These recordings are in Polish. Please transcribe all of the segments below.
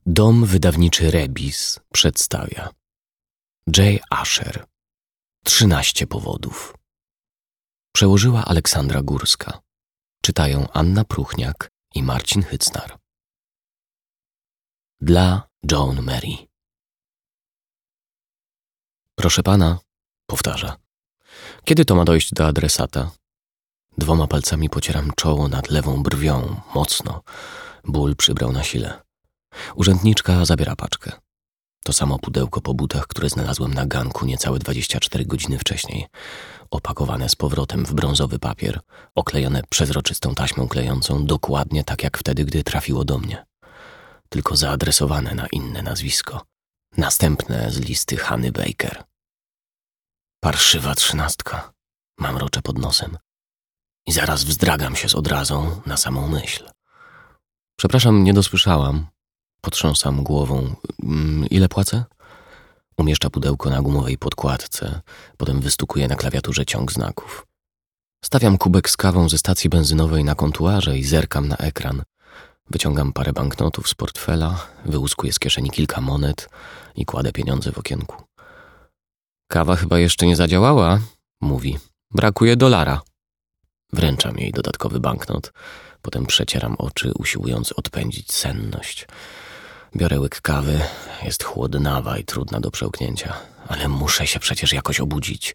Dom wydawniczy Rebis przedstawia J. Asher 13 powodów. Przełożyła Aleksandra Górska. Czytają Anna Pruchniak i Marcin Hycnar. Dla Joan Mary. Proszę pana, powtarza. Kiedy to ma dojść do adresata? 2 palcami pocieram czoło nad lewą brwią, mocno. Ból przybrał na sile. Urzędniczka zabiera paczkę. To samo pudełko po butach, które znalazłem na ganku niecałe 24 godziny wcześniej. Opakowane z powrotem w brązowy papier, oklejone przezroczystą taśmą klejącą, dokładnie tak jak wtedy, gdy trafiło do mnie. Tylko zaadresowane na inne nazwisko. Następne z listy Hany Baker. Parszywa 13. Mamroczę pod nosem. I zaraz wzdragam się z odrazą na samą myśl. Przepraszam, nie dosłyszałam. Potrząsam głową. Ile płacę? Umieszcza pudełko na gumowej podkładce, potem wystukuje na klawiaturze ciąg znaków. Stawiam kubek z kawą ze stacji benzynowej na kontuarze i zerkam na ekran. Wyciągam parę banknotów z portfela, wyłuskuję z kieszeni kilka monet i kładę pieniądze w okienku. Kawa chyba jeszcze nie zadziałała, mówi. Brakuje $1. Wręczam jej dodatkowy banknot, potem przecieram oczy, usiłując odpędzić senność. Biorę łyk kawy, jest chłodnawa i trudna do przełknięcia, ale muszę się przecież jakoś obudzić.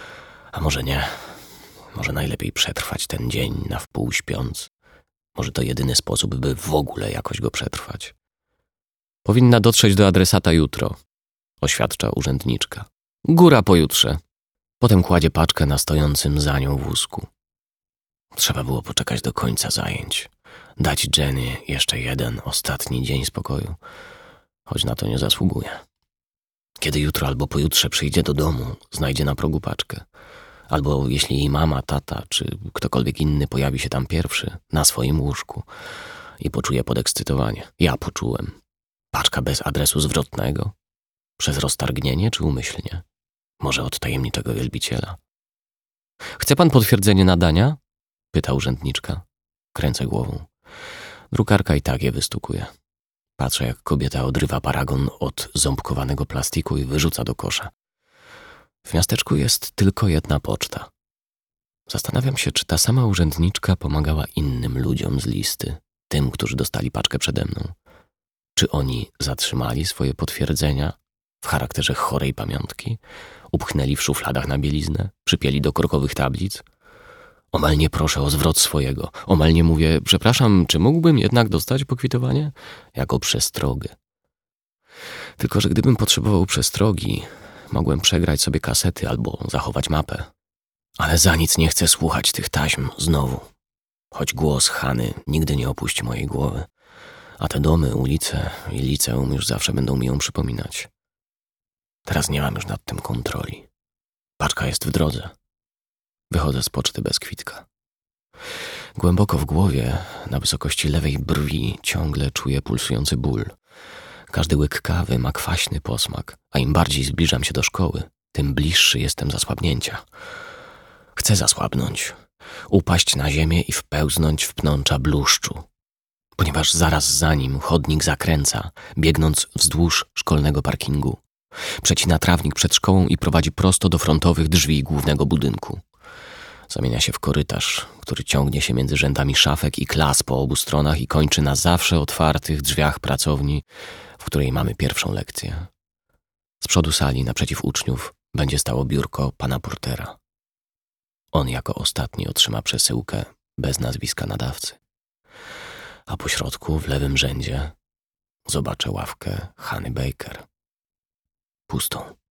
A może nie? Może najlepiej przetrwać ten dzień na wpół śpiąc. Może to jedyny sposób, by w ogóle jakoś go przetrwać. Powinna dotrzeć do adresata jutro, oświadcza urzędniczka. Góra pojutrze. Potem kładzie paczkę na stojącym za nią wózku. Trzeba było poczekać do końca zajęć. Dać Jenny jeszcze jeden, ostatni dzień spokoju. Choć na to nie zasługuje. Kiedy jutro albo pojutrze przyjdzie do domu, znajdzie na progu paczkę. Albo jeśli jej mama, tata czy ktokolwiek inny pojawi się tam pierwszy, na swoim łóżku i poczuje podekscytowanie. Ja poczułem. Paczka bez adresu zwrotnego? Przez roztargnienie czy umyślnie? Może od tajemniczego wielbiciela? Chce pan potwierdzenie nadania? Pyta urzędniczka. Kręcę głową. Drukarka i tak je wystukuje. Patrzę, jak kobieta odrywa paragon od ząbkowanego plastiku i wyrzuca do kosza. W miasteczku jest tylko jedna poczta. Zastanawiam się, czy ta sama urzędniczka pomagała innym ludziom z listy, tym, którzy dostali paczkę przede mną. Czy oni zatrzymali swoje potwierdzenia w charakterze chorej pamiątki, upchnęli w szufladach na bieliznę, przypięli do korkowych tablic? Omal nie proszę o zwrot swojego. Omal nie mówię, przepraszam, czy mógłbym jednak dostać pokwitowanie? Jako przestrogę. Tylko że gdybym potrzebował przestrogi, mogłem przegrać sobie kasety albo zachować mapę. Ale za nic nie chcę słuchać tych taśm znowu. Choć głos Hany nigdy nie opuści mojej głowy. A te domy, ulice i liceum już zawsze będą mi ją przypominać. Teraz nie mam już nad tym kontroli. Paczka jest w drodze. Wychodzę z poczty bez kwitka. Głęboko w głowie, na wysokości lewej brwi, ciągle czuję pulsujący ból. Każdy łyk kawy ma kwaśny posmak, a im bardziej zbliżam się do szkoły, tym bliższy jestem zasłabnięcia. Chcę zasłabnąć, upaść na ziemię i wpełznąć w pnącza bluszczu, ponieważ zaraz za nim chodnik zakręca, biegnąc wzdłuż szkolnego parkingu. Przecina trawnik przed szkołą i prowadzi prosto do frontowych drzwi głównego budynku. Zamienia się w korytarz, który ciągnie się między rzędami szafek i klas po obu stronach i kończy na zawsze otwartych drzwiach pracowni, w której mamy pierwszą lekcję. Z przodu sali, naprzeciw uczniów, będzie stało biurko pana portera. On jako ostatni otrzyma przesyłkę bez nazwiska nadawcy. A po środku, w lewym rzędzie, zobaczę ławkę Hany Baker. Pustą.